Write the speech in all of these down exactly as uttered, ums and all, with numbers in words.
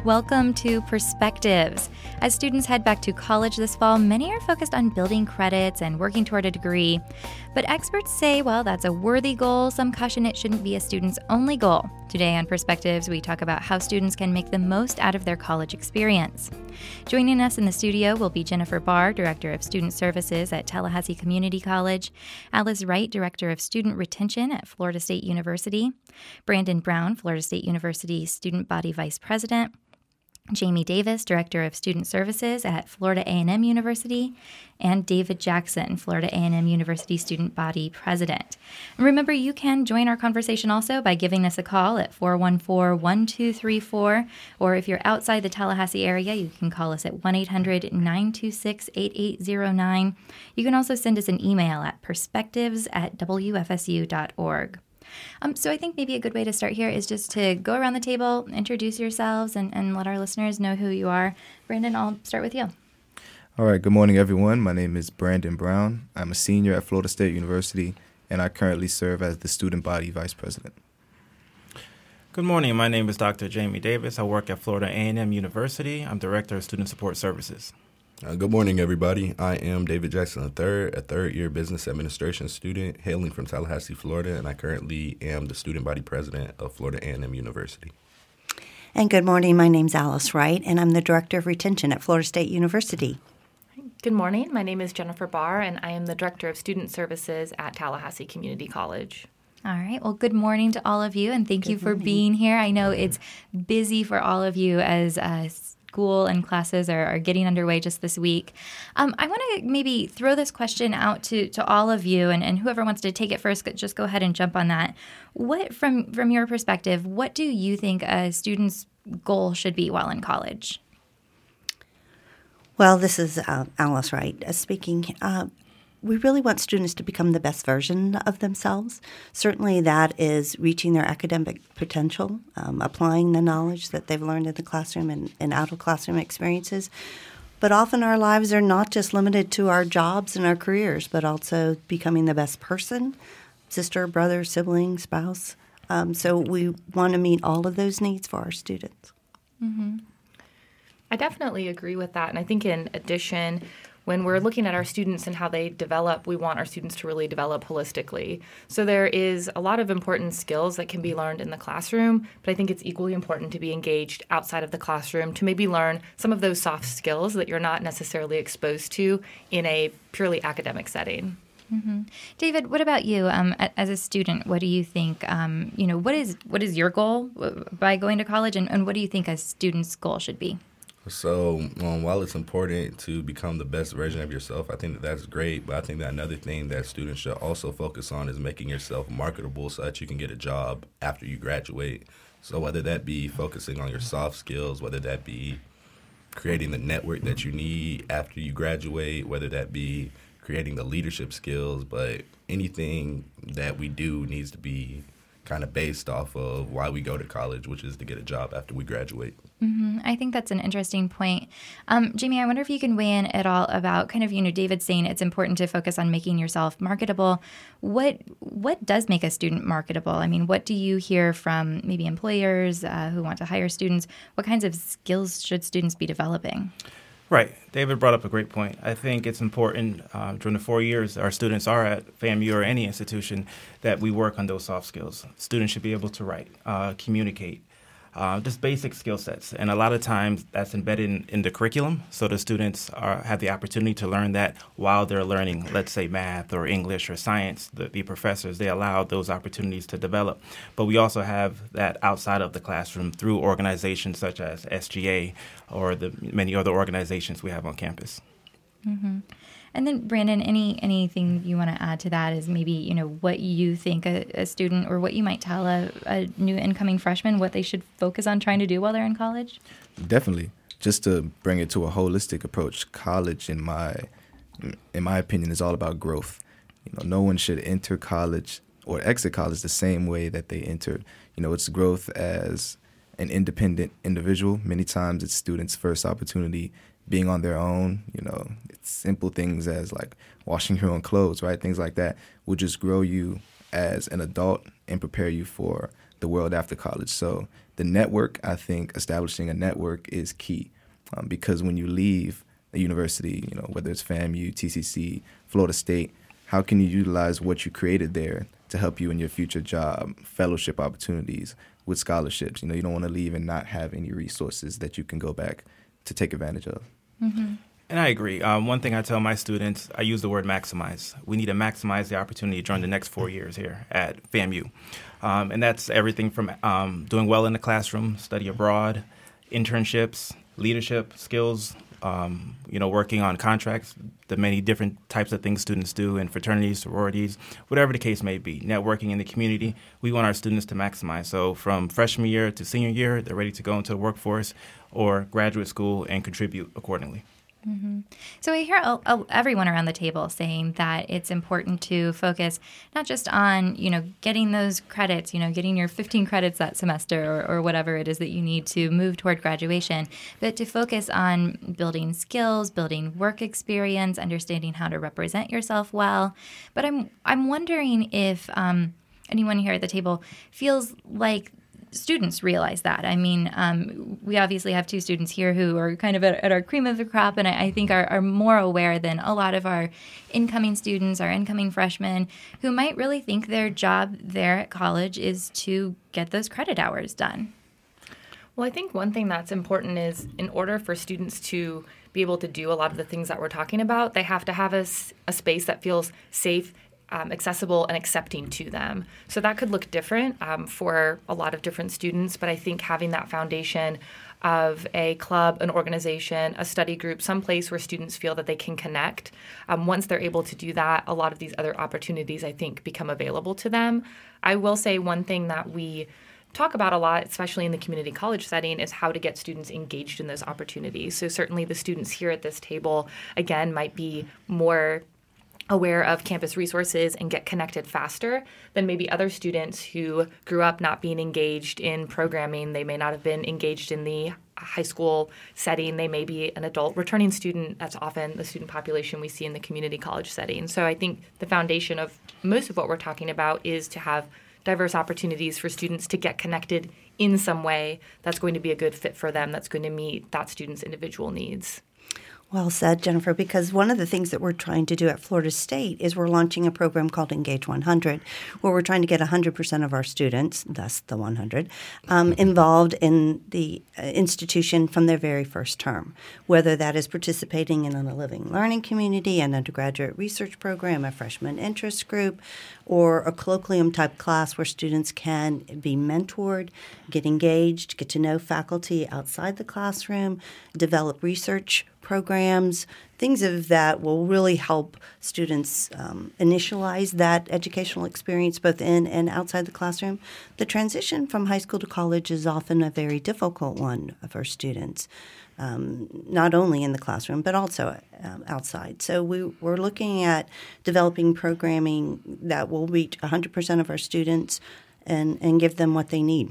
Welcome to Perspectives. As students head back to college this fall, many are focused on building credits and working toward a degree. But experts say, well, that's a worthy goal. Some caution it shouldn't be a student's only goal. Today on Perspectives, we talk about how students can make the most out of their college experience. Joining us in the studio will be Jennifer Barr, Director of Student Services at Tallahassee Community College, Alice Wright, Director of Student Retention at Florida State University, Brandon Brown, Florida State University Student Body Vice President, Jamie Davis, Director of Student Services at Florida A and M University, and David Jackson, Florida A and M University Student Body President. And remember, you can join our conversation also by giving us a call at four one four, one two three four, or if you're outside the Tallahassee area, you can call us at one eight hundred, nine two six, eight eight zero nine. You can also send us an email at perspectives at w f s u dot org. Um, so I think maybe a good way to start here is just to go around the table, introduce yourselves, and, and let our listeners know who you are. Brandon, I'll start with you. All right. Good morning, everyone. My name is Brandon Brown. I'm a senior at Florida State University, and I currently serve as the Student Body Vice President. Good morning. My name is Doctor Jamie Davis. I work at Florida A and M University. I'm Director of Student Support Services. Uh, good morning, everybody. I am David Jackson the third, a third-year business administration student hailing from Tallahassee, Florida, and I currently am the student body president of Florida A and M University. And good morning. My name's Alice Wright, and I'm the Director of Retention at Florida State University. Good morning. My name is Jennifer Barr, and I am the Director of Student Services at Tallahassee Community College. All right. Well, good morning to all of you, and thank Good you for morning. being here. I know it's busy for all of you as uh, school and classes are, are getting underway just this week. Um, I want to maybe throw this question out to, to all of you, and, and whoever wants to take it first, just go ahead and jump on that. What, from from your perspective, what do you think a student's goal should be while in college? Well, this is uh, Alice Wright uh, speaking. Uh, we really want students to become the best version of themselves. Certainly that is reaching their academic potential, um, applying the knowledge that they've learned in the classroom and, and out-of-classroom experiences. But often our lives are not just limited to our jobs and our careers, but also becoming the best person, sister, brother, sibling, spouse. Um, so we want to meet all of those needs for our students. Mm-hmm. I definitely agree with that. And I think in addition, when we're looking at our students and how they develop, we want our students to really develop holistically. So there is a lot of important skills that can be learned in the classroom, but I think it's equally important to be engaged outside of the classroom to maybe learn some of those soft skills that you're not necessarily exposed to in a purely academic setting. Mm-hmm. David, what about you? Um, as a student, what do you think? Um, you know, what is what is your goal by going to college, and, and what do you think a student's goal should be? So um, while it's important to become the best version of yourself, I think that that's great. But I think that another thing that students should also focus on is making yourself marketable so that you can get a job after you graduate. So whether that be focusing on your soft skills, whether that be creating the network that you need after you graduate, whether that be creating the leadership skills, but anything that we do needs to be kind of based off of why we go to college, which is to get a job after we graduate. Mm-hmm. I think that's an interesting point. Um, Jamie, I wonder if you can weigh in at all about kind of, you know, David saying it's important to focus on making yourself marketable. What what does make a student marketable? I mean, what do you hear from maybe employers uh, who want to hire students? What kinds of skills should students be developing? Right. David brought up a great point. I think it's important uh, during the four years our students are at FAMU or any institution that we work on those soft skills. Students should be able to write, uh, communicate, uh, just basic skill sets. And a lot of times that's embedded in, in the curriculum, so the students are, have the opportunity to learn that while they're learning, let's say, math or English or science. The, the professors, they allow those opportunities to develop. But we also have that outside of the classroom through organizations such as S G A or the many other organizations we have on campus. Mm-hmm. And then, Brandon, any anything you want to add to that is maybe, you know, what you think a, a student or what you might tell a, a new incoming freshman what they should focus on trying to do while they're in college? Definitely. Just to bring it to a holistic approach, college, in my in my opinion, is all about growth. You know, no one should enter college or exit college the same way that they entered. You know, it's growth as an independent individual. Many times it's students' first opportunity being on their own. You know, it's simple things as like washing your own clothes, right? Things like that will just grow you as an adult and prepare you for the world after college. So the network, I think establishing a network is key um, because when you leave a university, you know, whether it's FAMU, T C C, Florida State, how can you utilize what you created there to help you in your future job, fellowship opportunities, with scholarships? You know, you don't want to leave and not have any resources that you can go back to take advantage of. Mm-hmm. And I agree. Um, one thing I tell my students, I use the word maximize. We need to maximize the opportunity during the next four years here at FAMU. Um, and that's everything from um, doing well in the classroom, study abroad, internships, leadership skills, um, you know, working on contracts, the many different types of things students do in fraternities, sororities, whatever the case may be, networking in the community. We want our students to maximize. So from freshman year to senior year, they're ready to go into the workforce or graduate school and contribute accordingly. Mm-hmm. So we hear uh, uh, everyone around the table saying that it's important to focus not just on, you know, getting those credits, you know, getting your fifteen credits that semester or, or whatever it is that you need to move toward graduation, but to focus on building skills, building work experience, understanding how to represent yourself well. But I'm I'm wondering if um, anyone here at the table feels like students realize that. I mean, um, we obviously have two students here who are kind of at, at our cream of the crop, and I, I think are, are more aware than a lot of our incoming students, our incoming freshmen, who might really think their job there at college is to get those credit hours done. Well, I think one thing that's important is in order for students to be able to do a lot of the things that we're talking about, they have to have a, a space that feels safe, Um, accessible and accepting to them. So that could look different um, for a lot of different students, but I think having that foundation of a club, an organization, a study group, some place where students feel that they can connect, um, once they're able to do that, a lot of these other opportunities, I think, become available to them. I will say one thing that we talk about a lot, especially in the community college setting, is how to get students engaged in those opportunities. So certainly the students here at this table, again, might be more aware of campus resources and get connected faster than maybe other students who grew up not being engaged in programming. They may not have been engaged in the high school setting. They may be an adult returning student. That's often the student population we see in the community college setting. So I think the foundation of most of what we're talking about is to have diverse opportunities for students to get connected in some way that's going to be a good fit for them, that's going to meet that student's individual needs. Well said, Jennifer, because one of the things that we're trying to do at Florida State is we're launching a program called Engage one hundred, where we're trying to get one hundred percent of our students, thus the one hundred, um, involved in the uh, institution from their very first term, whether that is participating in a living learning community, an undergraduate research program, a freshman interest group, or a colloquium-type class where students can be mentored, get engaged, get to know faculty outside the classroom, develop research programs, things of that will really help students um, initialize that educational experience both in and outside the classroom. The transition from high school to college is often a very difficult one for students, um, not only in the classroom but also um, outside. So we, we're looking at developing programming that will reach one hundred percent of our students and, and give them what they need.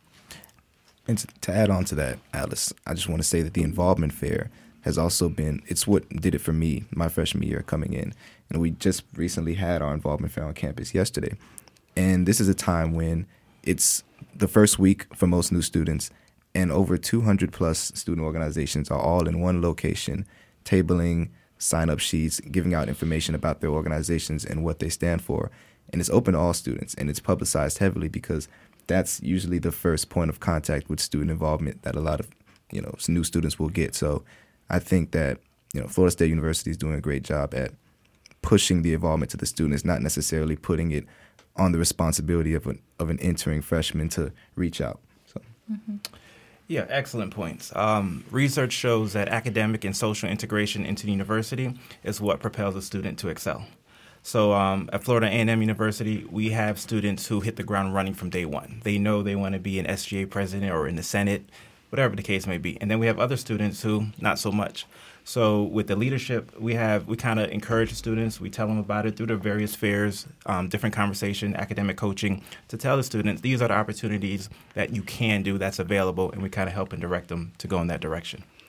And to, to add on to that, Alice, I just want to say that the involvement fair has also been, it's what did it for me my freshman year coming in. And we just recently had our involvement fair on campus yesterday. And this is a time when it's the first week for most new students, and over two hundred plus student organizations are all in one location, tabling sign-up sheets, giving out information about their organizations and what they stand for. And it's open to all students, and it's publicized heavily because that's usually the first point of contact with student involvement that a lot of, you know, new students will get. So I think that, you know, Florida State University is doing a great job at pushing the involvement to the students, not necessarily putting it on the responsibility of an of an entering freshman to reach out. So. Mm-hmm. Yeah, excellent points. Um, research shows that academic and social integration into the university is what propels a student to excel. So um, at Florida A and M University, we have students who hit the ground running from day one. They know they want to be an S G A president or in the Senate, whatever the case may be. And then we have other students who not so much. So with the leadership, we have we kind of encourage the students. We tell them about it through the various fairs, um, different conversation, academic coaching, to tell the students these are the opportunities that you can do that's available, and we kind of help and direct them to go in that direction.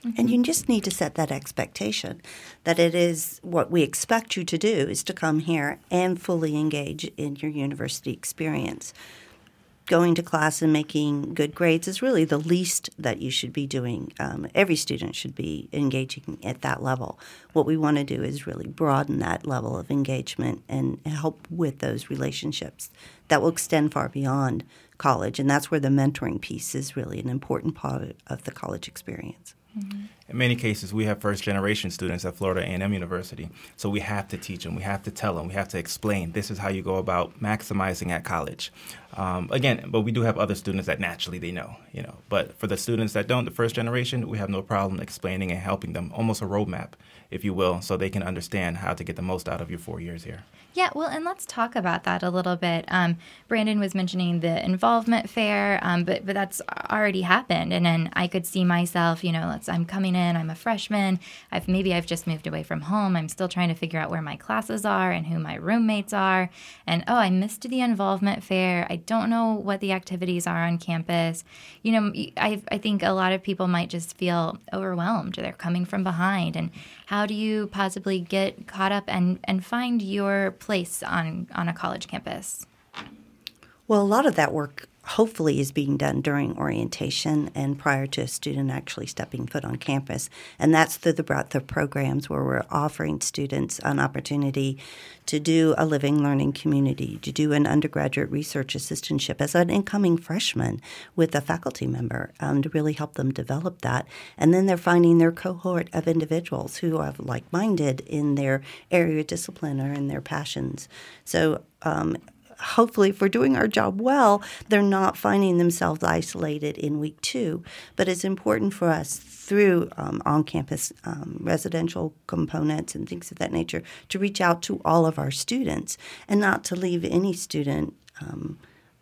Mm-hmm. And you just need to set that expectation that it is what we expect you to do is to come here and fully engage in your university experience. Going to class and making good grades is really the least that you should be doing. Um, every student should be engaging at that level. What we want to do is really broaden that level of engagement and help with those relationships that will extend far beyond college. And that's where the mentoring piece is really an important part of the college experience. Mm-hmm. In many cases, we have first-generation students at Florida A and M University, so we have to teach them, we have to tell them, we have to explain this is how you go about maximizing at college. Um, again, but we do have other students that naturally they know, you know. But for the students that don't, the first generation, we have no problem explaining and helping them, almost a roadmap, if you will, so they can understand how to get the most out of your four years here. Yeah, well, and let's talk about that a little bit. Um, Brandon was mentioning the involvement fair, um, but but that's already happened, and then I could see myself, you know, let's I'm coming in, I'm a freshman, I've maybe I've just moved away from home, I'm still trying to figure out where my classes are and who my roommates are, and oh, I missed the involvement fair, I don't know what the activities are on campus. You know, I I think a lot of people might just feel overwhelmed, they're coming from behind, and how do you possibly get caught up and, and find your place on, on a college campus? Well, a lot of that work hopefully is being done during orientation and prior to a student actually stepping foot on campus. And that's through the breadth of programs where we're offering students an opportunity to do a living learning community, to do an undergraduate research assistantship as an incoming freshman with a faculty member um, to really help them develop that. And then they're finding their cohort of individuals who are like-minded in their area of discipline or in their passions. So um hopefully, if we're doing our job well, they're not finding themselves isolated in week two. But it's important for us through um, on-campus um, residential components and things of that nature to reach out to all of our students and not to leave any student um,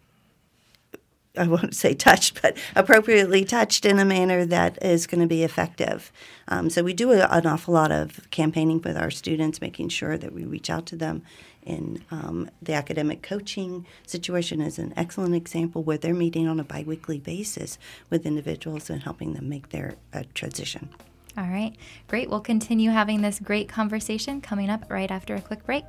I won't say touched, but appropriately touched in a manner that is going to be effective. Um, so we do a, an awful lot of campaigning with our students, making sure that we reach out to them. In um, the academic coaching situation is an excellent example where they're meeting on a biweekly basis with individuals and helping them make their uh, transition. All right, great. We'll continue having this great conversation coming up right after a quick break.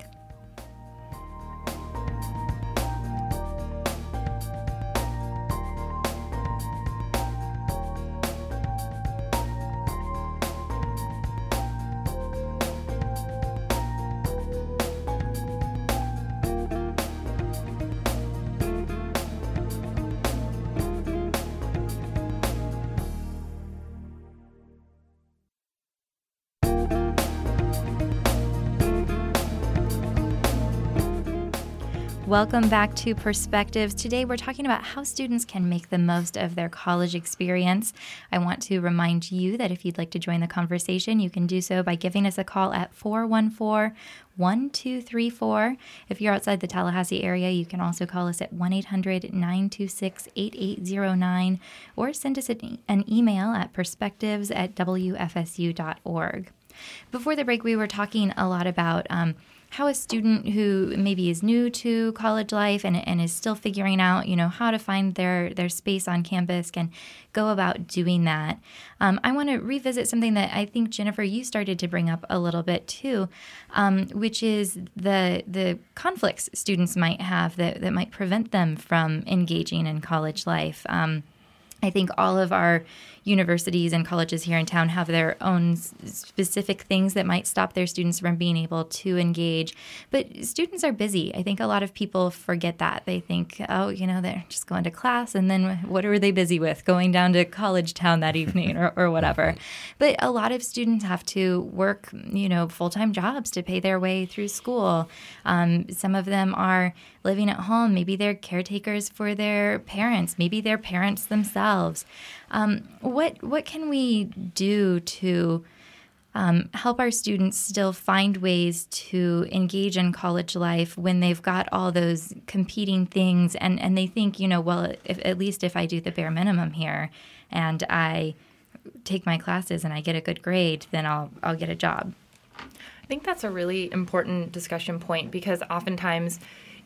Welcome back to Perspectives. Today we're talking about how students can make the most of their college experience. I want to remind you that if you'd like to join the conversation, you can do so by giving us a call at four one four, one two three four. If you're outside the Tallahassee area, you can also call us at one eight hundred, nine two six, eight eight zero nine or send us an email at perspectives at w f s u dot org. Before the break, we were talking a lot about um, how a student who maybe is new to college life and, and is still figuring out, you know, how to find their, their space on campus can go about doing that. Um, I want to revisit something that I think, Jennifer, you started to bring up a little bit too, um, which is the the conflicts students might have that, that might prevent them from engaging in college life. Um, I think all of our universities and colleges here in town have their own specific things that might stop their students from being able to engage. But students are busy. I think a lot of people forget that. They think, oh, you know, they're just going to class, and then what are they busy with? Going down to college town that evening or, or whatever. But a lot of students have to work, you know, full-time jobs to pay their way through school. Um, some of them are living at home. Maybe they're caretakers for their parents. Maybe they're parents themselves. Um, what what can we do to um, help our students still find ways to engage in college life when they've got all those competing things and, and they think, you know, well, if, at least if I do the bare minimum here and I take my classes and I get a good grade, then I'll I'll get a job. I think that's a really important discussion point because oftentimes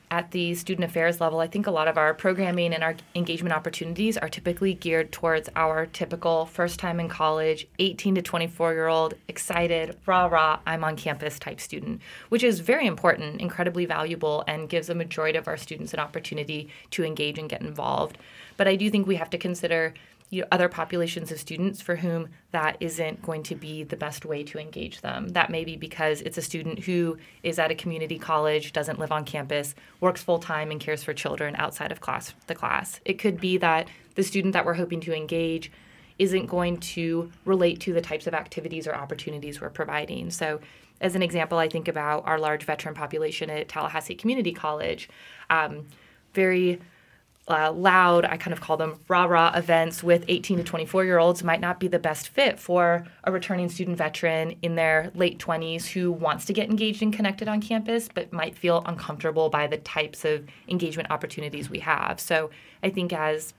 at the student affairs level, I think a lot of our programming and our engagement opportunities are typically geared towards our typical first time in college, eighteen to twenty-four year old, excited, rah, rah, I'm on campus type student, which is very important, incredibly valuable, and gives a majority of our students an opportunity to engage and get involved. But I do think we have to consider you know, other populations of students for whom that isn't going to be the best way to engage them. That may be because it's a student who is at a community college, doesn't live on campus, works full-time, and cares for children outside of class the class. It could be that the student that we're hoping to engage isn't going to relate to the types of activities or opportunities we're providing. So as an example, I think about our large veteran population at Tallahassee Community College. Um, very Uh, loud, I kind of call them rah-rah events with eighteen to twenty-four-year-olds might not be the best fit for a returning student veteran in their late twenties who wants to get engaged and connected on campus but might feel uncomfortable by the types of engagement opportunities we have. So I think as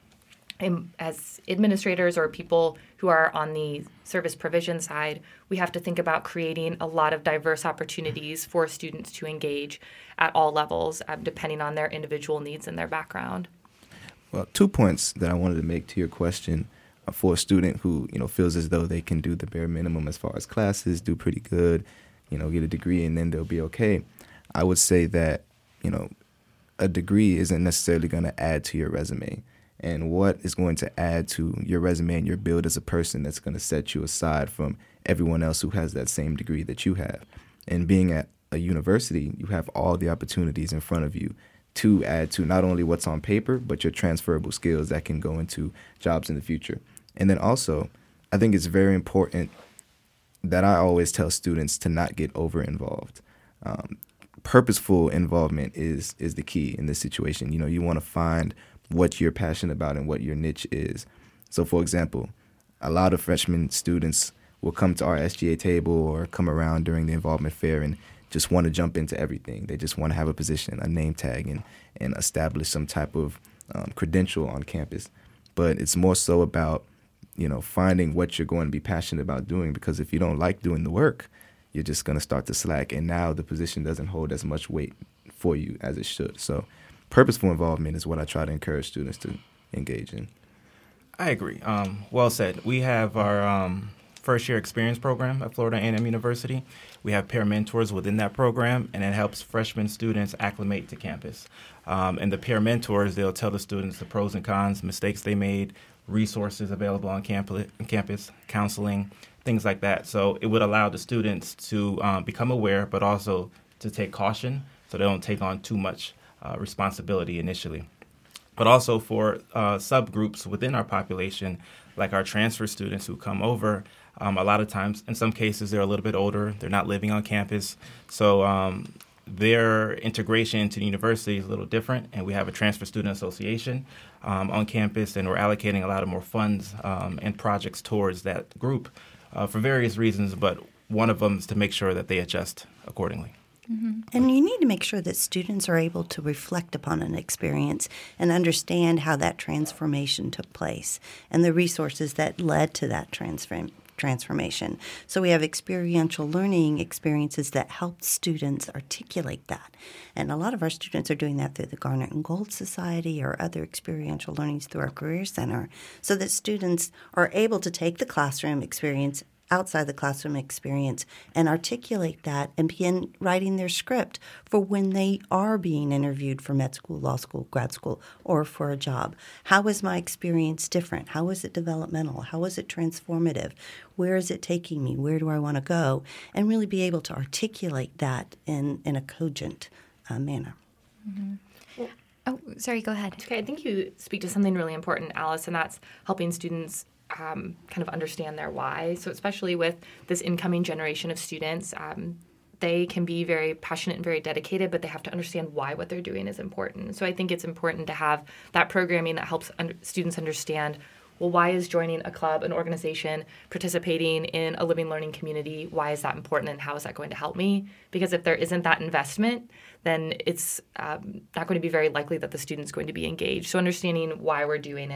as administrators or people who are on the service provision side, we have to think about creating a lot of diverse opportunities for students to engage at all levels, uh, depending on their individual needs and their background. Well, two points that I wanted to make to your question. Uh, for a student who, you know, feels as though they can do the bare minimum as far as classes, do pretty good, you know, get a degree and then they'll be okay. I would say that, you know, a degree isn't necessarily going to add to your resume. And what is going to add to your resume and your build as a person that's going to set you aside from everyone else who has that same degree that you have. And being at a university, you have all the opportunities in front of you to add to not only what's on paper, but your transferable skills that can go into jobs in the future. And then also, I think it's very important that I always tell students to not get over-involved. Um, purposeful involvement is is the key in this situation. You know, you want to find what you're passionate about and what your niche is. So, for example, a lot of freshman students will come to our S G A table or come around during the involvement fair and just want to jump into everything. They just want to have a position, a name tag, and, and establish some type of um, credential on campus. But it's more so about, you know, finding what you're going to be passionate about doing, because if you don't like doing the work, you're just going to start to slack, and now the position doesn't hold as much weight for you as it should. So purposeful involvement is what I try to encourage students to engage in. I agree. Um, well said. We have our um, first-year experience program at Florida A and M University. We have peer mentors within that program, and it helps freshman students acclimate to campus. Um, and the peer mentors, they'll tell the students the pros and cons, mistakes they made, resources available on campus, counseling, things like that. So it would allow the students to um, become aware, but also to take caution so they don't take on too much uh, responsibility initially. But also for uh, subgroups within our population, like our transfer students who come over, um, a lot of times, in some cases, they're a little bit older. They're not living on campus. So um, their integration into the university is a little different, and we have a transfer student association um, on campus, and we're allocating a lot of more funds um, and projects towards that group uh, for various reasons, but one of them is to make sure that they adjust accordingly. Mm-hmm. And you need to make sure that students are able to reflect upon an experience and understand how that transformation took place and the resources that led to that transform- transformation. So we have experiential learning experiences that help students articulate that. And a lot of our students are doing that through the Garnet and Gold Society or other experiential learnings through our Career Center, so that students are able to take the classroom experience outside the classroom experience and articulate that and begin writing their script for when they are being interviewed for med school, law school, grad school, or for a job. How is my experience different? How is it developmental? How is it transformative? Where is it taking me? Where do I want to go? And really be able to articulate that in, in a cogent uh, manner. Mm-hmm. Oh, sorry, go ahead. Okay, I think you speak to something really important, Alice, and that's helping students Um, kind of understand their why. So especially with this incoming generation of students, um, they can be very passionate and very dedicated, but they have to understand why what they're doing is important. So I think it's important to have that programming that helps un- students understand, well, why is joining a club, an organization, participating in a living learning community, why is that important and how is that going to help me? Because if there isn't that investment, then it's um, not going to be very likely that the student's going to be engaged. So understanding why we're doing it,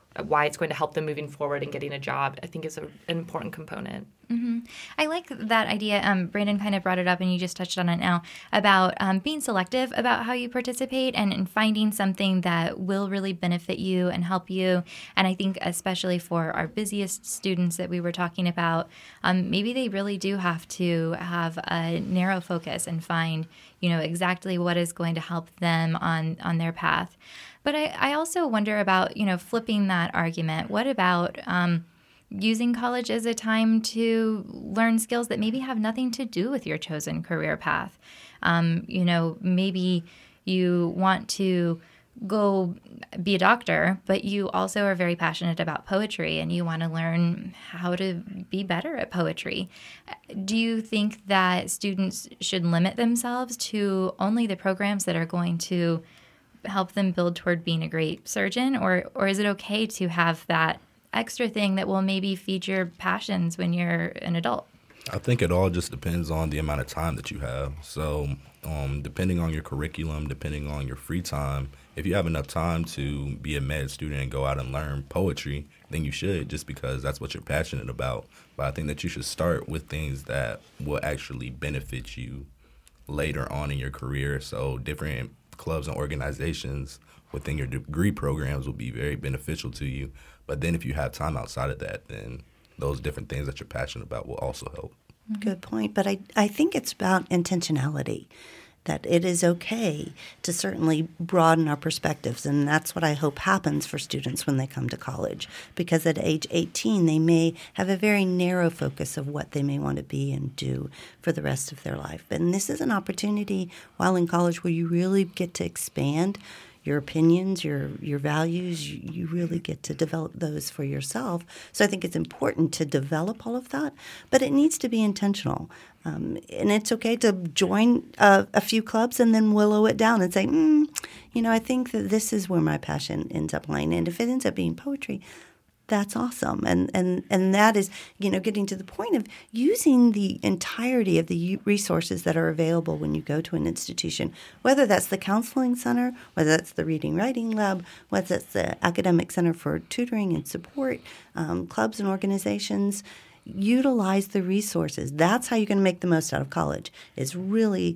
why it's going to help them moving forward and getting a job, I think is a, an important component. Mm-hmm. I like that idea. Um, Brandon kind of brought it up, and you just touched on it now, about um, being selective about how you participate and, and finding something that will really benefit you and help you. And I think especially for our busiest students that we were talking about, um, maybe they really do have to have a narrow focus and find, you know, exactly what is going to help them on, on their path. But I, I also wonder about, you know, flipping that argument. What about um, using college as a time to learn skills that maybe have nothing to do with your chosen career path? Um, you know, maybe you want to go be a doctor, but you also are very passionate about poetry and you want to learn how to be better at poetry. Do you think that students should limit themselves to only the programs that are going to help them build toward being a great surgeon, or or is it okay to have that extra thing that will maybe feed your passions when you're an adult? I think it all just depends on the amount of time that you have. So um, depending on your curriculum, depending on your free time, if you have enough time to be a med student and go out and learn poetry, then you should, just because that's what you're passionate about. But I think that you should start with things that will actually benefit you later on in your career. So different clubs and organizations within your degree programs will be very beneficial to you. But then if you have time outside of that, then those different things that you're passionate about will also help. Good point. But I, I think it's about intentionality, that it is okay to certainly broaden our perspectives. And that's what I hope happens for students when they come to college. Because at age eighteen, they may have a very narrow focus of what they may want to be and do for the rest of their life. And this is an opportunity while in college where you really get to expand your opinions, your your values. You, you really get to develop those for yourself. So I think it's important to develop all of that, but it needs to be intentional. Um, and it's okay to join a, a few clubs and then willow it down and say, mm, you know, I think that this is where my passion ends up lying. And if it ends up being poetry, that's awesome. And, and and that is, you know, getting to the point of using the entirety of the resources that are available when you go to an institution, whether that's the counseling center, whether that's the reading writing lab, whether that's the academic center for tutoring and support, um, clubs and organizations. Utilize the resources. That's how you're going to make the most out of college, is really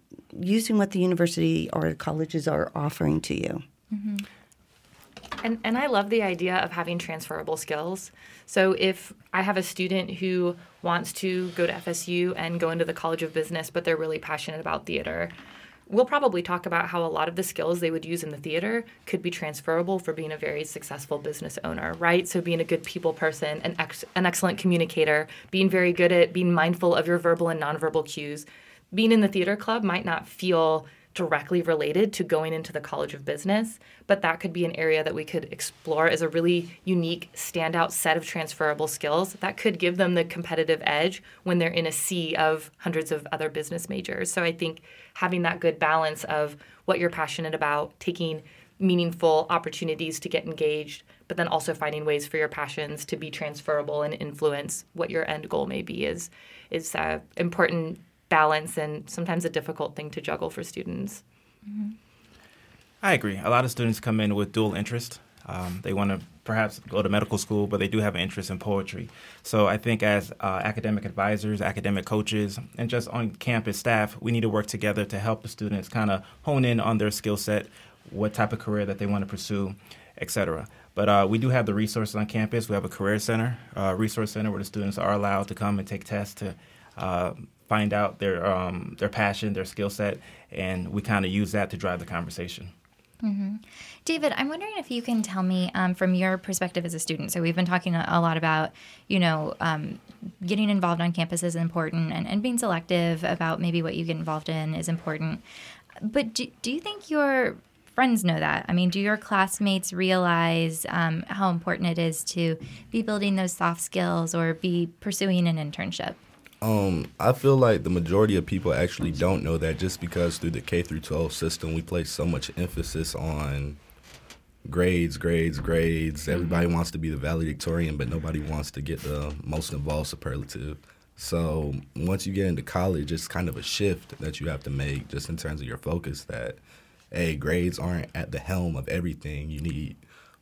using what the university or colleges are offering to you. Mm-hmm. And and I love the idea of having transferable skills. So if I have a student who wants to go to F S U and go into the College of Business, but they're really passionate about theater, we'll probably talk about how a lot of the skills they would use in the theater could be transferable for being a very successful business owner, right? So being a good people person, an, ex- an excellent communicator, being very good at being mindful of your verbal and nonverbal cues. Being in the theater club might not feel directly related to going into the College of Business, but that could be an area that we could explore as a really unique, standout set of transferable skills that could give them the competitive edge when they're in a sea of hundreds of other business majors. So I think having that good balance of what you're passionate about, taking meaningful opportunities to get engaged, but then also finding ways for your passions to be transferable and influence what your end goal may be is is uh, important balance, and sometimes a difficult thing to juggle for students. Mm-hmm. I agree. A lot of students come in with dual interest. Um, they want to perhaps go to medical school, but they do have an interest in poetry. So I think as uh, academic advisors, academic coaches, and just on campus staff, we need to work together to help the students kind of hone in on their skill set, what type of career that they want to pursue, et cetera. But uh, we do have the resources on campus. We have a career center, uh, resource center, where the students are allowed to come and take tests to uh, find out their um, their passion, their skill set, and we kind of use that to drive the conversation. Mm-hmm. David, I'm wondering if you can tell me um, from your perspective as a student. So we've been talking a, a lot about, you know, um, getting involved on campus is important, and, and being selective about maybe what you get involved in is important. But do, do you think your friends know that? I mean, do your classmates realize um, how important it is to be building those soft skills or be pursuing an internship? Um, I feel like the majority of people actually don't know that, just because through the K through twelve system, we place so much emphasis on grades, grades, grades. Everybody mm-hmm. wants to be the valedictorian, but nobody wants to get the most involved superlative. So once you get into college, it's kind of a shift that you have to make just in terms of your focus that, hey, grades aren't at the helm of everything. You need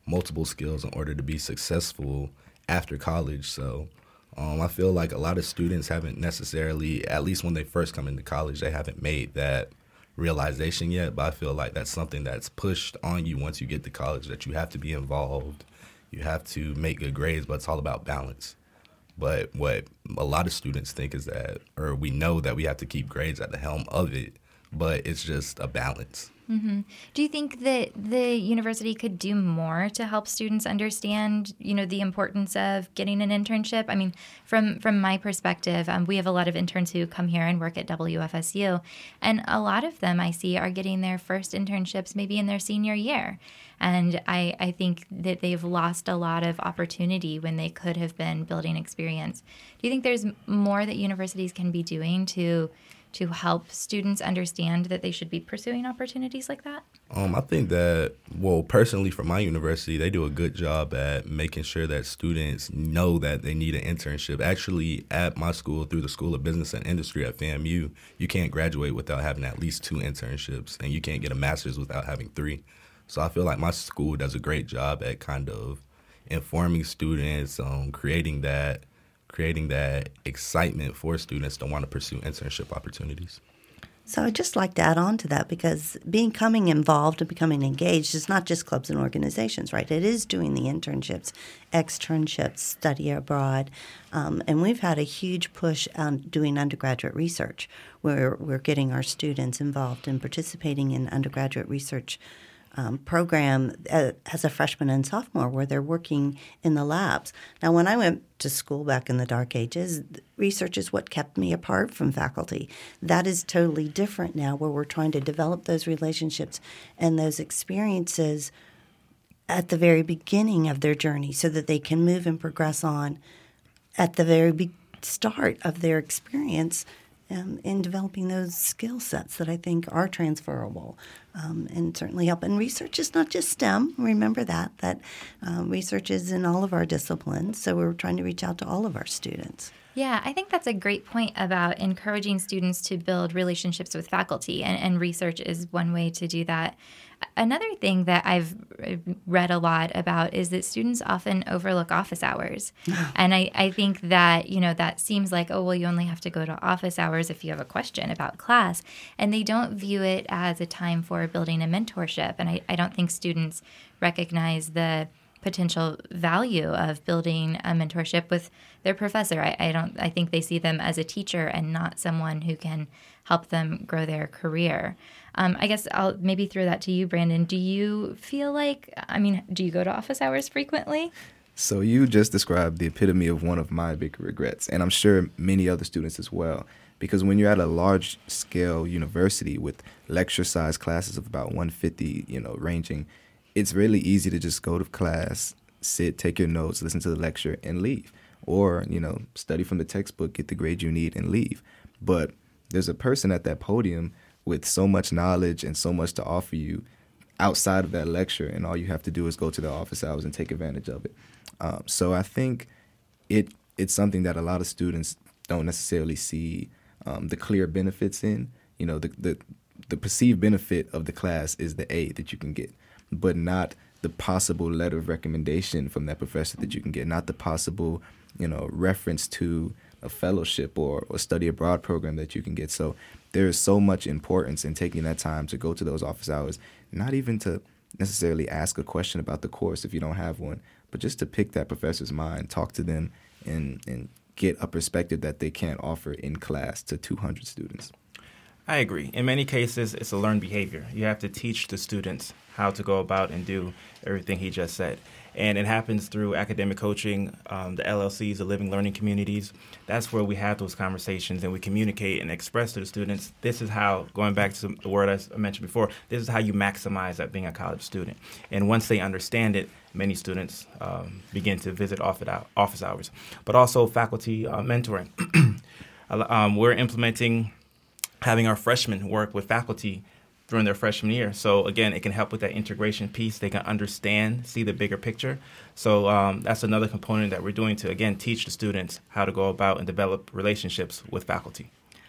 multiple skills in order to be successful after college. So um, I feel like a lot of students haven't necessarily, at least when they first come into college, they haven't made that realization yet. But I feel like that's something that's pushed on you once you get to college, that you have to be involved, you have to make good grades, but it's all about balance. But what a lot of students think is that, or we know that we have to keep grades at the helm of it, but it's just a balance. Mm-hmm. Do you think that the university could do more to help students understand, you know, the importance of getting an internship? I mean, from from my perspective, um, we have a lot of interns who come here and work at W F S U, and a lot of them I see are getting their first internships maybe in their senior year. And I, I think that they've lost a lot of opportunity when they could have been building experience. Do you think there's more that universities can be doing to to help students understand that they should be pursuing opportunities like that? Um, I think that, well, personally for my university, they do a good job at making sure that students know that they need an internship. Actually, at my school, through the School of Business and Industry at FAMU, you can't graduate without having at least two internships, and you can't get a master's without having three. So I feel like my school does a great job at kind of informing students, um, creating that creating that excitement for students to want to pursue internship opportunities. So I'd just like to add on to that, because becoming involved and becoming engaged is not just clubs and organizations, right? It is doing the internships, externships, study abroad. Um, and we've had a huge push on doing undergraduate research, where we're getting our students involved in participating in undergraduate research Um, program uh, as a freshman and sophomore, where they're working in the labs. Now, when I went to school back in the dark ages, research is what kept me apart from faculty. That is totally different now, where we're trying to develop those relationships and those experiences at the very beginning of their journey, so that they can move and progress on at the very be- start of their experience Um, in developing those skill sets that I think are transferable um, and certainly help. And research is not just STEM. Remember that, that um, research is in all of our disciplines. So we're trying to reach out to all of our students. Yeah, I think that's a great point about encouraging students to build relationships with faculty, and, and research is one way to do that. Another thing that I've read a lot about is that students often overlook office hours. And I, I think that, you know, that seems like, oh, well, you only have to go to office hours if you have a question about class. And they don't view it as a time for building a mentorship. And I, I don't think students recognize the potential value of building a mentorship with their professor. I, I don't. I think they see them as a teacher and not someone who can help them grow their career. Um, I guess I'll maybe throw that to you, Brandon. Do you feel like, I mean, do you go to office hours frequently? So you just described the epitome of one of my big regrets, and I'm sure many other students as well. Because when you're at a large-scale university with lecture-sized classes of about one hundred fifty, you know, ranging, it's really easy to just go to class, sit, take your notes, listen to the lecture, and leave. Or, you know, study from the textbook, get the grade you need, and leave. But there's a person at that podium with so much knowledge and so much to offer you outside of that lecture, and all you have to do is go to the office hours and take advantage of it. Um, so I think it it's something that a lot of students don't necessarily see um, the clear benefits in. You know, the, the the perceived benefit of the class is the A that you can get, but not the possible letter of recommendation from that professor that you can get, not the possible, you know, reference to a fellowship or, or study abroad program that you can get. So there is so much importance in taking that time to go to those office hours, not even to necessarily ask a question about the course if you don't have one, but just to pick that professor's mind, talk to them, and, and get a perspective that they can't offer in class to two hundred students. I agree. In many cases, it's a learned behavior. You have to teach the students how to go about and do everything he just said. And it happens through academic coaching, um, the L L Cs, the living learning communities. That's where we have those conversations and we communicate and express to the students, this is how, going back to the word I mentioned before, this is how you maximize that being a college student. And once they understand it, many students um, begin to visit office hours. But also faculty uh, mentoring. um, we're implementing having our freshmen work with faculty during their freshman year. So again, it can help with that integration piece. They can understand, see the bigger picture. So um, that's another component that we're doing to, again, teach the students how to go about and develop relationships with faculty.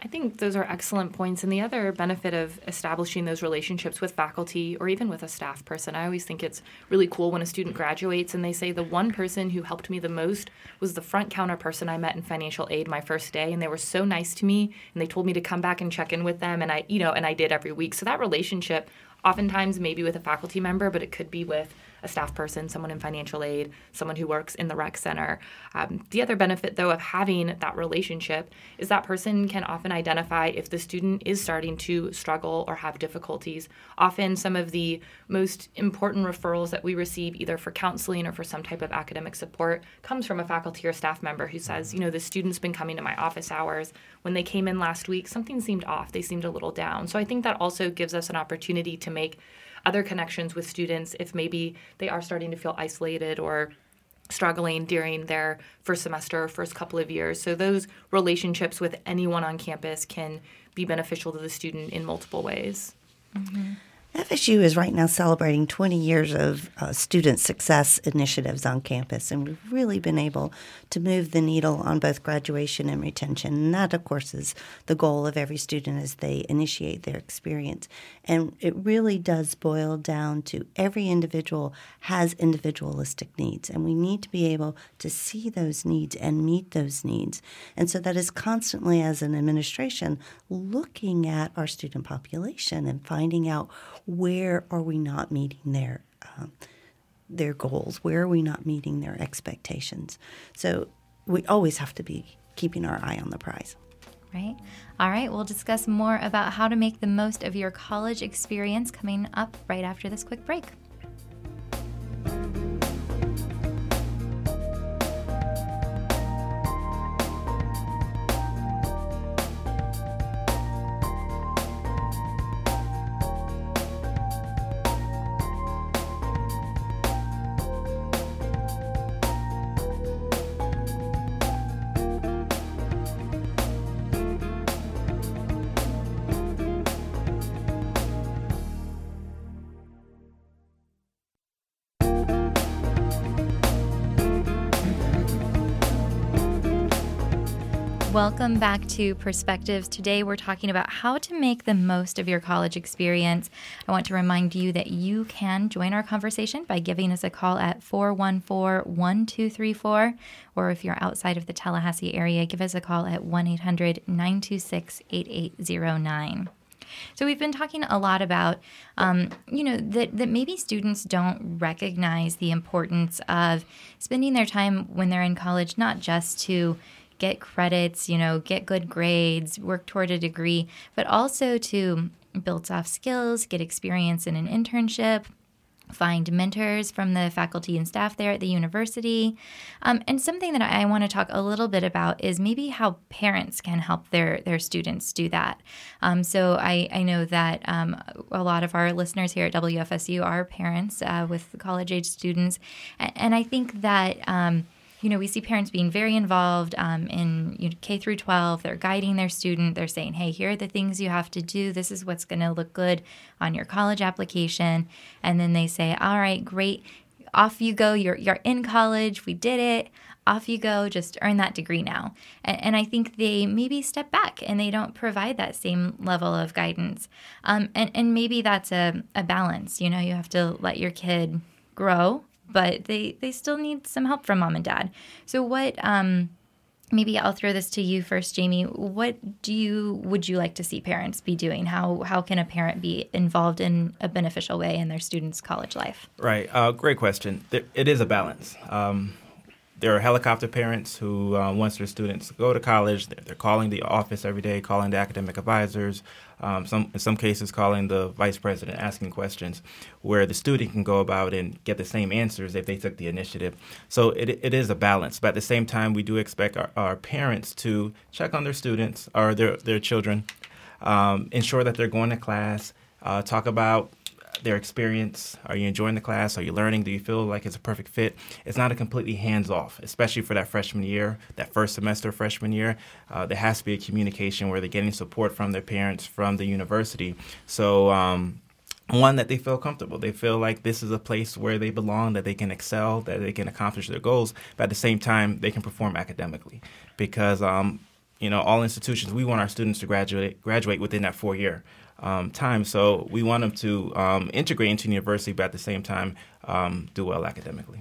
I think those are excellent points. And the other benefit of establishing those relationships with faculty or even with a staff person, I always think it's really cool when a student graduates and they say the one person who helped me the most was the front counter person I met in financial aid my first day. And they were so nice to me and they told me to come back and check in with them. And I, you know, and I did every week. So that relationship, oftentimes maybe with a faculty member, but it could be with a staff person, someone in financial aid, someone who works in the rec center. Um, the other benefit, though, of having that relationship is that person can often identify if the student is starting to struggle or have difficulties. Often some of the most important referrals that we receive, either for counseling or for some type of academic support, comes from a faculty or staff member who says, you know, the student's been coming to my office hours. When they came in last week, something seemed off. They seemed a little down. So I think that also gives us an opportunity to make other connections with students if maybe they are starting to feel isolated or struggling during their first semester or first couple of years. So those relationships with anyone on campus can be beneficial to the student in multiple ways. Mm-hmm. F S U is right now celebrating twenty years of uh, student success initiatives on campus, and we've really been able to move the needle on both graduation and retention. And that, of course, is the goal of every student as they initiate their experience. And it really does boil down to every individual has individualistic needs, and we need to be able to see those needs and meet those needs. And so that is constantly, as an administration, looking at our student population and finding out where are we not meeting their um, their goals? Where are we not meeting their expectations? So we always have to be keeping our eye on the prize. Right. All right. We'll discuss more about how to make the most of your college experience coming up right after this quick break. Welcome back to Perspectives. Today we're talking about how to make the most of your college experience. I want to remind you that you can join our conversation by giving us a call at four one four, one two three four, or if you're outside of the Tallahassee area, give us a call at one eight hundred, nine two six, eight eight zero nine. So we've been talking a lot about, um, you know, that, that maybe students don't recognize the importance of spending their time when they're in college, not just to get credits, you know, get good grades, work toward a degree, but also to build soft skills, get experience in an internship, find mentors from the faculty and staff there at the university. Um, and something that I want to talk a little bit about is maybe how parents can help their, their students do that. Um, so I, I know that um, a lot of our listeners here at W F S U are parents uh, with college-age students. And, and I think that um, You know, we see parents being very involved um, in you know, K through twelve. They're guiding their student. They're saying, hey, here are the things you have to do. This is what's going to look good on your college application. And then they say, all right, great. Off you go. You're you're in college. We did it. Off you go. Just earn that degree now. And, and I think they maybe step back and they don't provide that same level of guidance. Um, and, and maybe that's a, a balance. You know, you have to let your kid grow, but they, they still need some help from mom and dad. So what, um, maybe I'll throw this to you first, Jamie. What do you, would you like to see parents be doing? How, how can a parent be involved in a beneficial way in their students' college life? Right. Uh, great question. There, it is a balance. Um, there are helicopter parents who, uh, once their students go to college, they're, they're calling the office every day, calling the academic advisors, um, some in some cases calling the vice president, asking questions, where the student can go about and get the same answers if they took the initiative. So it it is a balance. But at the same time, we do expect our, our parents to check on their students or their, their children, um, ensure that they're going to class, uh, talk about their experience. Are you enjoying the class? Are you learning? Do you feel like it's a perfect fit? It's not a completely hands-off, especially for that freshman year, that first semester freshman year. Uh, there has to be a communication where they're getting support from their parents, from the university. So, um, one, that they feel comfortable. They feel like this is a place where they belong, that they can excel, that they can accomplish their goals, but at the same time, they can perform academically. Because um, you know, all institutions, we want our students to graduate graduate within that four-year um, time. So we want them to um, integrate into university, but at the same time um, do well academically.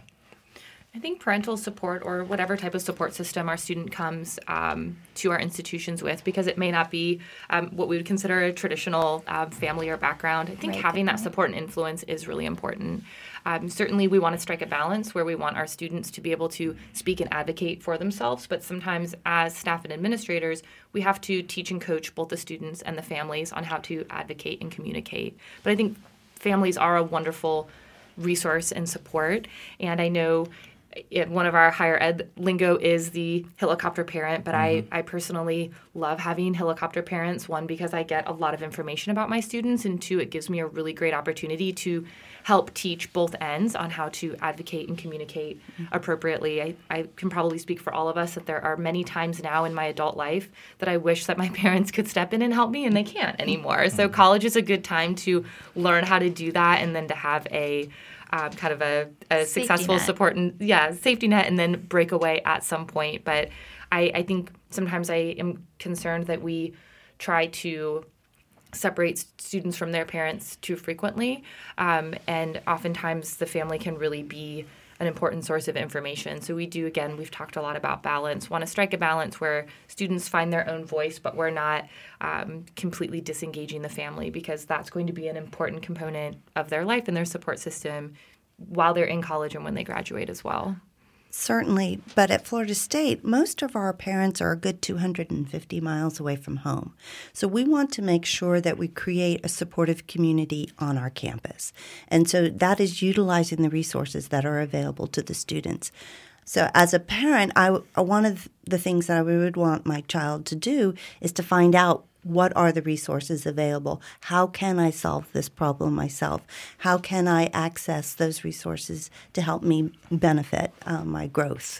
I think parental support or whatever type of support system our student comes um, to our institutions with, because it may not be um, what we would consider a traditional uh, family or background, I think Right, having that definitely. support and influence is really important. Um, certainly we want to strike a balance where we want our students to be able to speak and advocate for themselves, but sometimes as staff and administrators, we have to teach and coach both the students and the families on how to advocate and communicate. But I think families are a wonderful resource and support, and I know it, one of our higher ed lingo is the helicopter parent, but mm-hmm. I, I personally love having helicopter parents, one, because I get a lot of information about my students, and two, it gives me a really great opportunity to help teach both ends on how to advocate and communicate mm-hmm. appropriately. I, I can probably speak for all of us that there are many times now in my adult life that I wish that my parents could step in and help me, and they can't anymore. Mm-hmm. So college is a good time to learn how to do that, and then to have a Um, kind of a, a successful net. support and yeah safety net, and then break away at some point. But I, I think sometimes I am concerned that we try to separate students from their parents too frequently, um, and oftentimes the family can really be an important source of information. So we do, again, we've talked a lot about balance, want to strike a balance where students find their own voice, but we're not um, completely disengaging the family, because that's going to be an important component of their life and their support system while they're in college and when they graduate as well. Certainly, but at Florida State, most of our parents are a good two hundred fifty miles away from home. So we want to make sure that we create a supportive community on our campus. And so that is utilizing the resources that are available to the students. So as a parent, I, one of the things that I would want my child to do is to find out what are the resources available? How can I solve this problem myself? How can I access those resources to help me benefit uh, my growth?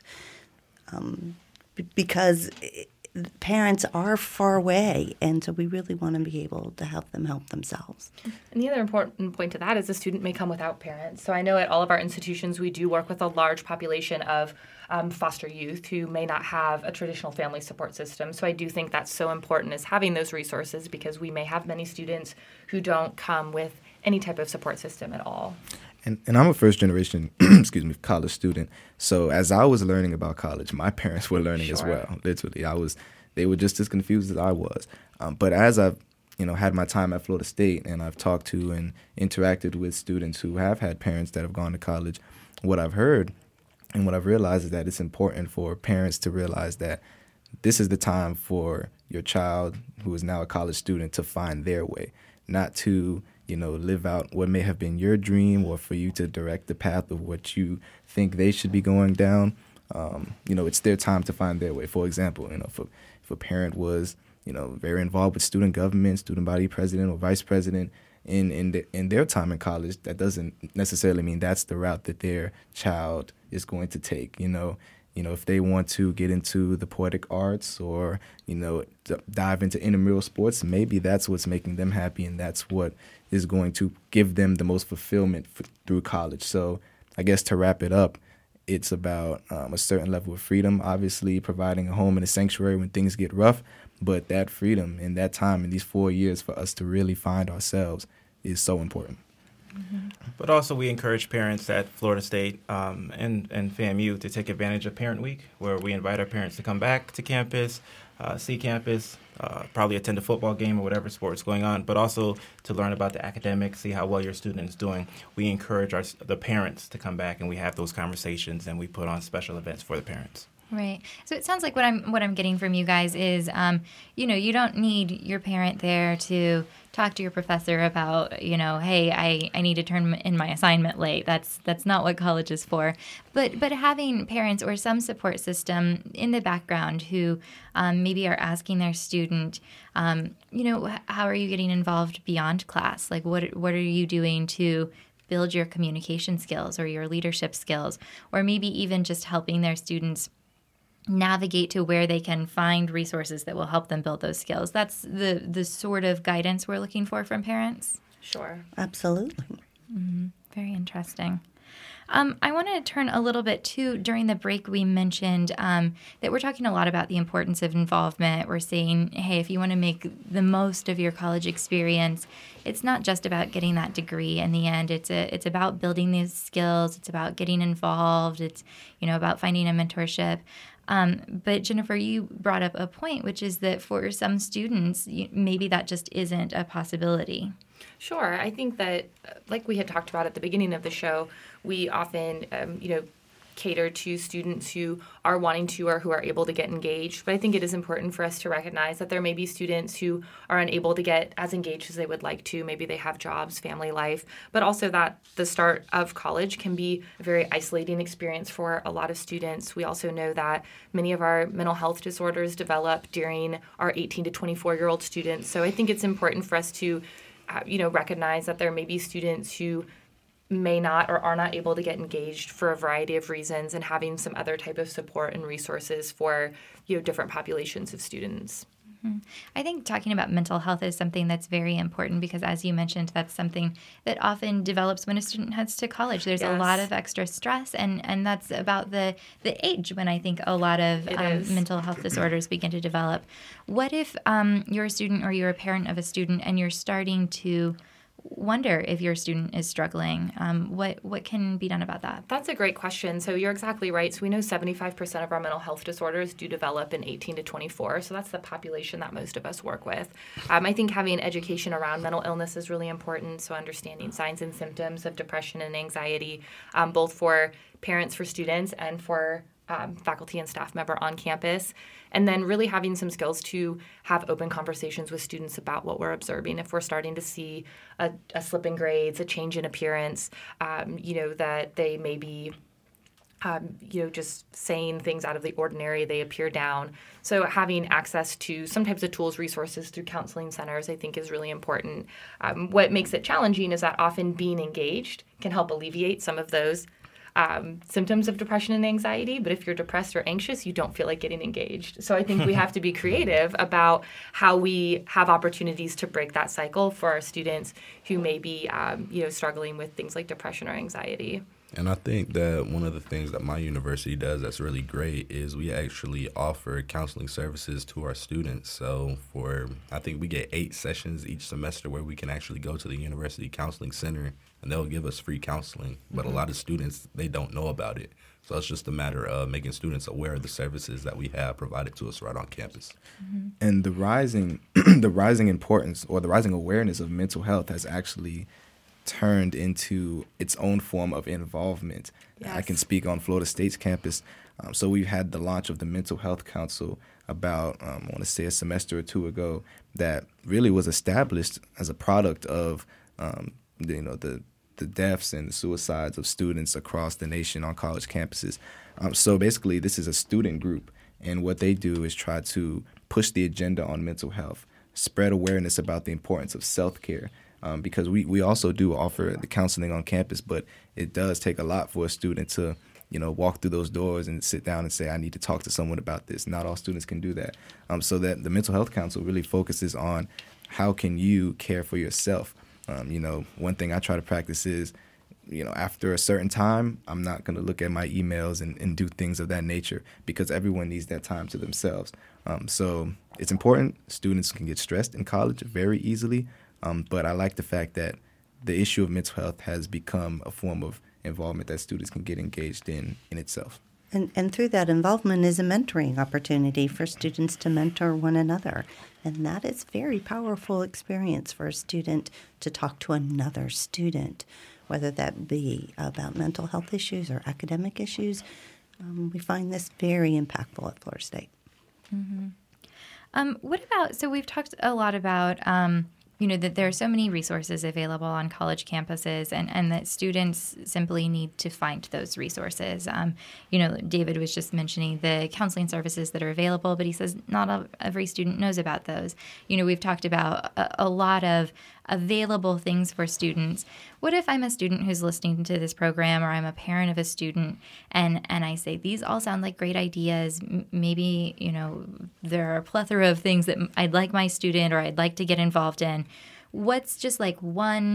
Um, b- because it, parents are far away, and so we really want to be able to help them help themselves. And the other important point to that is the student may come without parents. So I know at all of our institutions we do work with a large population of um, foster youth who may not have a traditional family support system. So I do think that's so important, is having those resources, because we may have many students who don't come with any type of support system at all. And, and I'm a first generation, excuse me, college student. So as I was learning about college, my parents were learning Sure. as well. Literally, I was, they were just as confused as I was. Um, but as I've, you know, had my time at Florida State, and I've talked to and interacted with students who have had parents that have gone to college, what I've heard and what I've realized is that it's important for parents to realize that this is the time for your child, who is now a college student, to find their way, not to, you know, live out what may have been your dream, or for you to direct the path of what you think they should be going down. Um, you know, it's their time to find their way. For example, you know, if a, if a parent was, you know, very involved with student government, student body president or vice president in in, the, in their time in college, that doesn't necessarily mean that's the route that their child is going to take. You know, you know, if they want to get into the poetic arts, or, you know, d- dive into intramural sports, maybe that's what's making them happy, and that's what is going to give them the most fulfillment f- through college. So I guess to wrap it up, it's about um, a certain level of freedom, obviously providing a home and a sanctuary when things get rough, but that freedom and that time in these four years for us to really find ourselves is so important. Mm-hmm. But also we encourage parents at Florida State um, and, and FAMU to take advantage of Parent Week, where we invite our parents to come back to campus, uh, see campus, uh, probably attend a football game or whatever sport's going on, but also to learn about the academics, see how well your student is doing. We encourage our, the parents to come back, and we have those conversations, and we put on special events for the parents. Right. So it sounds like what I'm what I'm getting from you guys is, um, you know, you don't need your parent there to talk to your professor about, you know, hey, I, I need to turn in my assignment late. That's that's not what college is for. But but having parents or some support system in the background who um, maybe are asking their student, um, you know, how are you getting involved beyond class? Like what what are you doing to build your communication skills or your leadership skills, or maybe even just helping their students navigate to where they can find resources that will help them build those skills. That's the the sort of guidance we're looking for from parents. Sure. Absolutely. Mm-hmm. Very interesting. Um, I want to turn a little bit too. During the break, we mentioned um, that we're talking a lot about the importance of involvement. We're saying, hey, if you want to make the most of your college experience, it's not just about getting that degree in the end. It's a, it's about building these skills. It's about getting involved. It's, you know, about finding a mentorship. Um, but Jennifer, you brought up a point, which is that for some students, you, maybe that just isn't a possibility. Sure. I think that, like we had talked about at the beginning of the show, we often, um, you know, cater to students who are wanting to or who are able to get engaged. But I think it is important for us to recognize that there may be students who are unable to get as engaged as they would like to. Maybe they have jobs, family life, but also that the start of college can be a very isolating experience for a lot of students. We also know that many of our mental health disorders develop during our eighteen to twenty-four-year-old students. So I think it's important for us to Uh, you know, recognize that there may be students who may not or are not able to get engaged for a variety of reasons, and having some other type of support and resources for, you know, different populations of students. Mm-hmm. I think talking about mental health is something that's very important because, as you mentioned, that's something that often develops when a student heads to college. There's Yes. a lot of extra stress, and, and that's about the, the age when I think a lot of um, mental health disorders begin to develop. What if um, you're a student or you're a parent of a student and you're starting to wonder if your student is struggling? Um, what what can be done about that? That's a great question. So you're exactly right. So we know seventy-five percent of our mental health disorders do develop in eighteen to twenty-four. So that's the population that most of us work with. Um, I think having education around mental illness is really important. So understanding signs and symptoms of depression and anxiety, um, both for parents, for students, and for Um, faculty and staff member on campus, and then really having some skills to have open conversations with students about what we're observing. If we're starting to see a, a slip in grades, a change in appearance, um, you know, that they may be, um, you know, just saying things out of the ordinary, they appear down. So having access to some types of tools, resources through counseling centers, I think is really important. Um, what makes it challenging is that often being engaged can help alleviate some of those Um, symptoms of depression and anxiety, but if you're depressed or anxious, you don't feel like getting engaged. So I think we have to be creative about how we have opportunities to break that cycle for our students who may be, um, you know, struggling with things like depression or anxiety. And I think that one of the things that my university does that's really great is we actually offer counseling services to our students. So for, I think we get eight sessions each semester where we can actually go to the university counseling center and they'll give us free counseling. But mm-hmm. a lot of students, they don't know about it. So it's just a matter of making students aware of the services that we have provided to us right on campus. Mm-hmm. And the rising, the rising importance or the rising awareness of mental health has actually turned into its own form of involvement. Yes. I can speak on Florida State's campus. Um, so we've had the launch of the Mental Health Council about, um, I want to say a semester or two ago, that really was established as a product of, um, the, you know, the the deaths and the suicides of students across the nation on college campuses. Um, so basically, this is a student group, and what they do is try to push the agenda on mental health, spread awareness about the importance of self-care, um, because we, we also do offer the counseling on campus, but it does take a lot for a student to, you know, walk through those doors and sit down and say, I need to talk to someone about this. Not all students can do that. Um, so that the Mental Health Council really focuses on how can you care for yourself. Um, you know, one thing I try to practice is, you know, after a certain time, I'm not going to look at my emails and, and do things of that nature because everyone needs that time to themselves. Um, so it's important. Students can get stressed in college very easily, um, but I like the fact that the issue of mental health has become a form of involvement that students can get engaged in in itself. And, and through that involvement is a mentoring opportunity for students to mentor one another. And that is a very powerful experience for a student to talk to another student, whether that be about mental health issues or academic issues. Um, we find this very impactful at Florida State. Mm-hmm. Um, what about, so we've talked a lot about, um, you know, that there are so many resources available on college campuses and, and that students simply need to find those resources. Um, you know, David was just mentioning the counseling services that are available, but he says not every student knows about those. You know, we've talked about a, a lot of available things for students. What if I'm a student who's listening to this program or I'm a parent of a student and, and I say, these all sound like great ideas. M- maybe, you know, there are a plethora of things that I'd like my student or I'd like to get involved in. What's just like one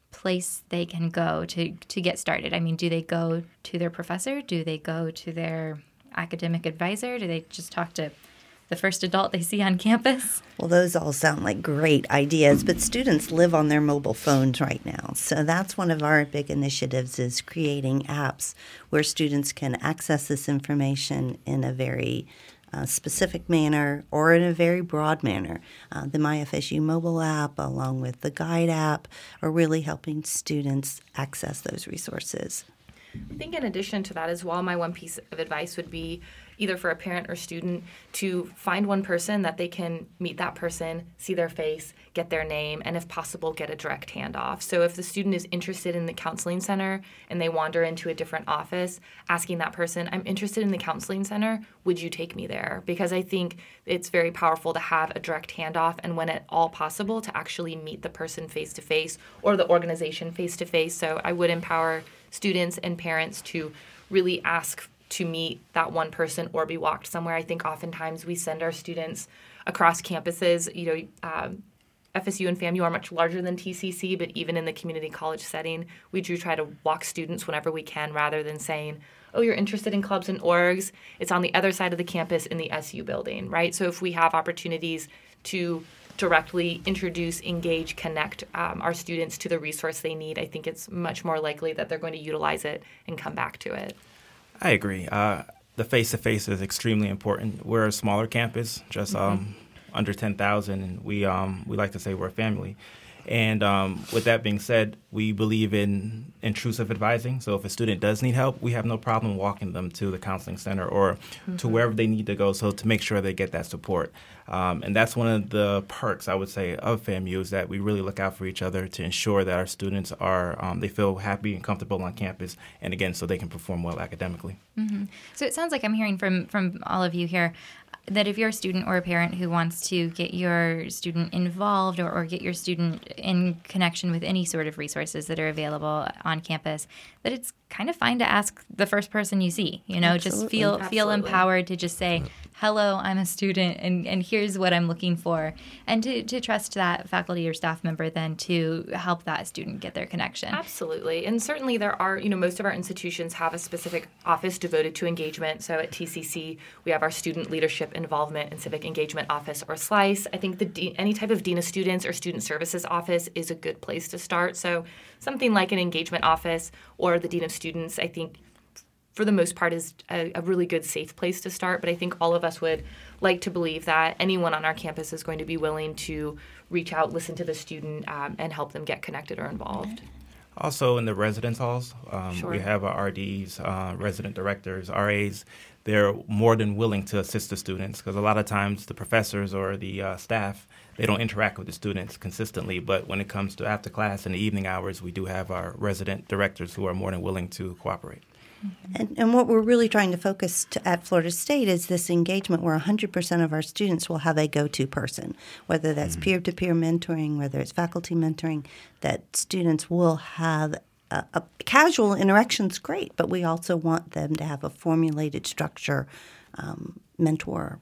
place they can go to, to get started? I mean, do they go to their professor? Do they go to their academic advisor? Do they just talk to the first adult they see on campus? Well, those all sound like great ideas, but students live on their mobile phones right now. So that's one of our big initiatives, is creating apps where students can access this information in a very uh, specific manner or in a very broad manner. Uh, the MyFSU mobile app, along with the Guide app, are really helping students access those resources. I think in addition to that as well, my one piece of advice would be either for a parent or student to find one person that they can meet that person, see their face, get their name, and if possible, get a direct handoff. So if the student is interested in the counseling center and they wander into a different office, asking that person, I'm interested in the counseling center, would you take me there? Because I think it's very powerful to have a direct handoff, and when at all possible, to actually meet the person face-to-face or the organization face-to-face. So I would empower students and parents to really ask to meet that one person or be walked somewhere. I think oftentimes we send our students across campuses. You know, um, F S U and FAMU are much larger than T C C, but even in the community college setting, we do try to walk students whenever we can, rather than saying, oh, you're interested in clubs and orgs, it's on the other side of the campus in the S U building, right? So if we have opportunities to directly introduce, engage, connect um, our students to the resource they need, I think it's much more likely that they're going to utilize it and come back to it. I agree. Uh, the face-to-face is extremely important. We're a smaller campus, just mm-hmm. um, under ten thousand, and we um, we like to say we're a family. And um, with that being said, we believe in intrusive advising. So if a student does need help, we have no problem walking them to the counseling center or mm-hmm. to wherever they need to go, so to make sure they get that support. Um, and that's one of the perks, I would say, of FAMU, is that we really look out for each other to ensure that our students are, um, they feel happy and comfortable on campus, and again, so they can perform well academically. Mm-hmm. So it sounds like I'm hearing from, from all of you here that if you're a student or a parent who wants to get your student involved or, or get your student in connection with any sort of resources that are available on campus, that it's kind of fine to ask the first person you see. You know, Absolutely. just feel Absolutely. feel empowered to just say, hello, I'm a student, and, and here's what I'm looking for. And to, to trust that faculty or staff member then to help that student get their connection. Absolutely. And certainly there are, you know, most of our institutions have a specific office devoted to engagement. So at T C C, we have our Student Leadership Involvement and Civic Engagement Office, or SLICE. I think the de- any type of Dean of Students or Student Services Office is a good place to start. So something like an engagement office or the Dean of Students, I think, for the most part, is a, a really good, safe place to start. But I think all of us would like to believe that anyone on our campus is going to be willing to reach out, listen to the student, um, and help them get connected or involved. Also in the residence halls, um, Sure. we have our R Ds, uh, resident directors, R As. They're more than willing to assist the students, because a lot of times the professors or the uh, staff, they don't interact with the students consistently. But when it comes to after class and the evening hours, we do have our resident directors who are more than willing to cooperate. And, and what we're really trying to focus to, at Florida State is this engagement where one hundred percent of our students will have a go-to person, whether that's mm-hmm. peer-to-peer mentoring, whether it's faculty mentoring, that students will have a, a casual interaction's great, but we also want them to have a formulated structure um, mentor.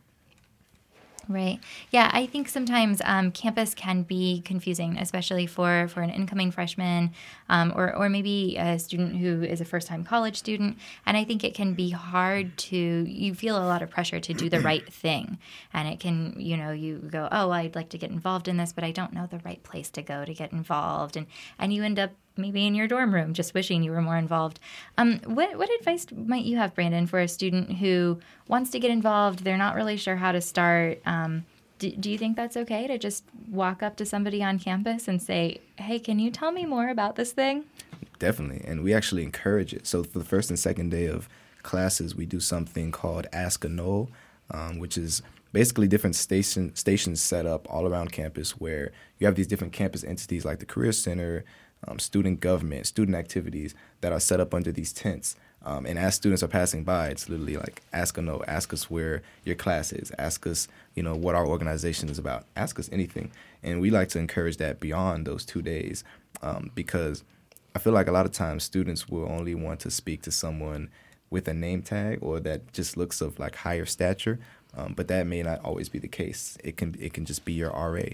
Right. Yeah, I think sometimes um, campus can be confusing, especially for, for an incoming freshman um, or, or maybe a student who is a first-time college student. And I think it can be hard to, you feel a lot of pressure to do the right thing. And it can, you know, you go, oh, I'd like to get involved in this, but I don't know the right place to go to get involved. And, and you end up maybe in your dorm room just wishing you were more involved. Um, what, what advice might you have, Brandon, for a student who wants to get involved, they're not really sure how to start? Um, do, do you think that's okay to just walk up to somebody on campus and say, hey, can you tell me more about this thing? Definitely, and we actually encourage it. So for the first and second day of classes, we do something called Ask a Knoll, um, which is basically different station, stations set up all around campus where you have these different campus entities like the Career Center, Um, student government, student activities that are set up under these tents. Um, and as students are passing by, it's literally like, ask a no, ask us where your class is, ask us, you know, what our organization is about, ask us anything. And we like to encourage that beyond those two days um, because I feel like a lot of times students will only want to speak to someone with a name tag or that just looks of like higher stature, um, but that may not always be the case. It can it can just be your R A.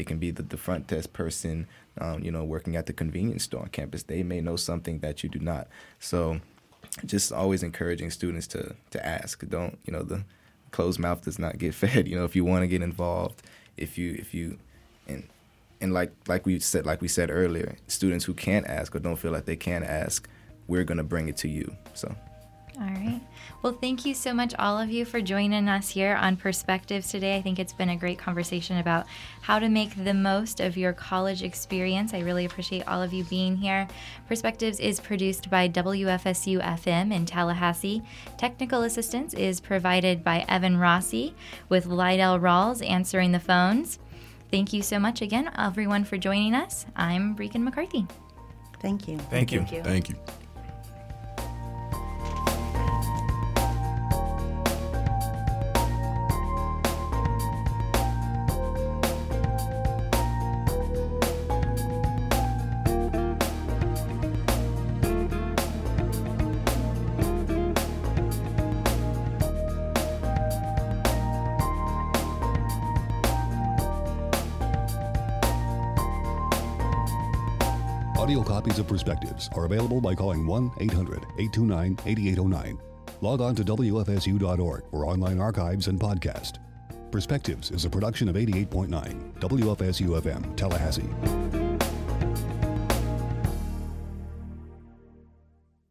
It can be the, the front desk person, um, you know, working at the convenience store on campus. They may know something that you do not. So just always encouraging students to, to ask. Don't, you know, the closed mouth does not get fed. You know, if you want to get involved, if you, if you, and, and like, like we said, like we said earlier, students who can't ask or don't feel like they can ask, we're going to bring it to you. So. All right. Well, thank you so much, all of you, for joining us here on Perspectives today. I think it's been a great conversation about how to make the most of your college experience. I really appreciate all of you being here. Perspectives is produced by W F S U F M in Tallahassee. Technical assistance is provided by Evan Rossi, with Lydell Rawls answering the phones. Thank you so much again, everyone, for joining us. I'm Brecken McCarthy. Thank you. Thank you. Thank you. Thank you. Audio copies of Perspectives are available by calling one eight hundred eight two nine eight eight zero nine. Log on to W F S U dot org for online archives and podcast. Perspectives is a production of eighty-eight point nine W F S U F M, Tallahassee.